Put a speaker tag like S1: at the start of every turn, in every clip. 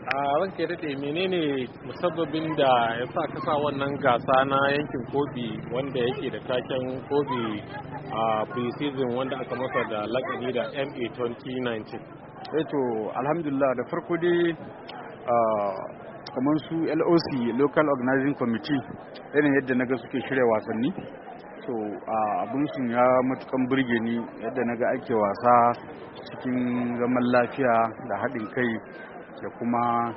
S1: A ranka ya daɗe menene musabbabin da ya sa ka sa wannan gasa na yankin kofi wanda yake da taken kofi a pre-season wanda aka masa da lakani da MA 2019?
S2: To alhamdulillah da farko dai kamar su LOC Local Organizing Committee irin yadda naga suke shirya wasanni, to abin sun ya matukan burge ni yadda naga ake wasa cikin zaman lafiya da haɗin kai da kuma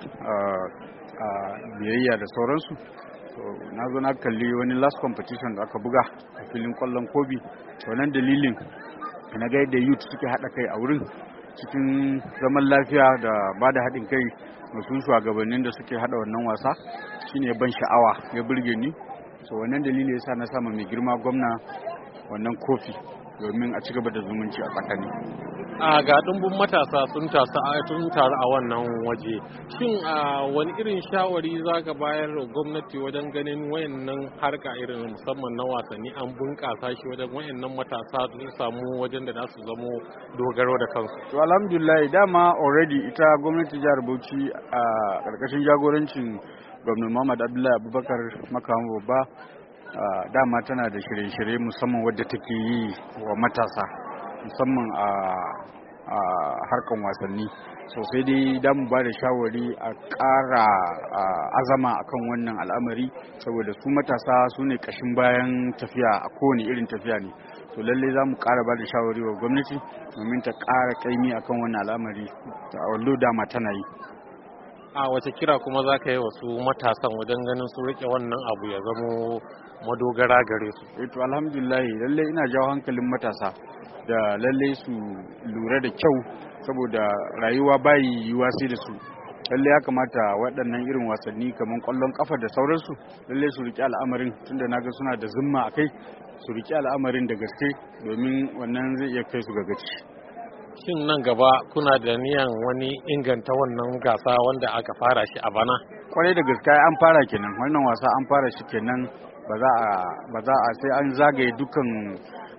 S2: biyayya da sauransu. Na zo na kalli wani last competition da aka buga a filin kwallon kobi, wannan dalilin na ga yadda youth suke haɗa kai a wurin cikin zaman lafiya da ba da haɗin kai masu shugabannin da suke haɗa wannan wasa shine ban sha'awa ya burge ni. Wannan dalili yasa na sama mai girma gwamna wannan kofi domin a ci gaba da zumunci a tsakani.
S1: A ga ɗumbin matasa sun taru a wannan waje, shin wani irin shawari za ka bayar da gwamnati wajen ganin wayannan harka irin musamman na wasanni an bunƙasa shi wajen wayannan matasa su samu wajen da za su zamo dogaro da kansu?
S2: To alhamdulillah dama already ita gwamnati jihar Bauchi a ƙarƙashin jagorancin gwamnan Muhammad Abdullahi Abubakar Makamu Babba dama tana da shirye-shirye musamman wadda take yi wa matasa musamman a harkan wasanni. Sai dai da mu ba da shawari a ƙara azama akan wannan al'amari saboda su matasa su ne ƙashin bayan tafiya a kowane irin tafiya ne. To lalle za mu ƙara ba da shawari wa gwamnati domin ta ƙara ƙaimi akan wannan al'amari wallo dama tana yi.
S1: A wace kira kuma za ka yi wasu matasan wajen ganin su rike wannan abu ya zamo madogara gare su?
S2: To alhamdulillah lalle ina jawo hankalin matasa da lalle su lura da kyau saboda rayuwa bayi yiwuwa sai da su. Lalle ya kamata waɗannan irin wasanni kamar ƙwallon ƙafa da sauransu lalle su riƙe al'amarin, tunda naga suna da zimma a kai, su riƙe al'amarin da gaske domin wannan zai iya kai su ga gaci.
S1: Shin nan gaba kuna da niyan wani inganta wannan gasa wanda aka fara shi a bana?
S2: Kwarai da gaske an fara kenan, wannan wasa an fara shi kenan, ba za a sai an zagaye dukkan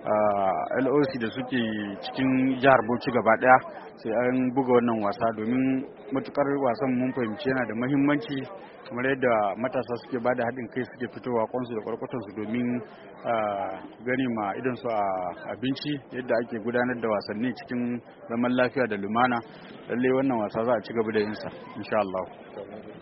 S2: LOC da suke cikin jihar Bauchi gaba daya sai an buga wannan wasa domin matukar wasan mun fahimci yana da muhimmanci, kamar yadda matasa suke ba da haɗin kai suke fitowa kwansu da kwarkwatansu domin gani ma idan su a abinci yadda ake gudanar da wasanni cikin zaman lafiya da lumana. Lallai wannan wasa za a ci gaba da yinsa insha Allah.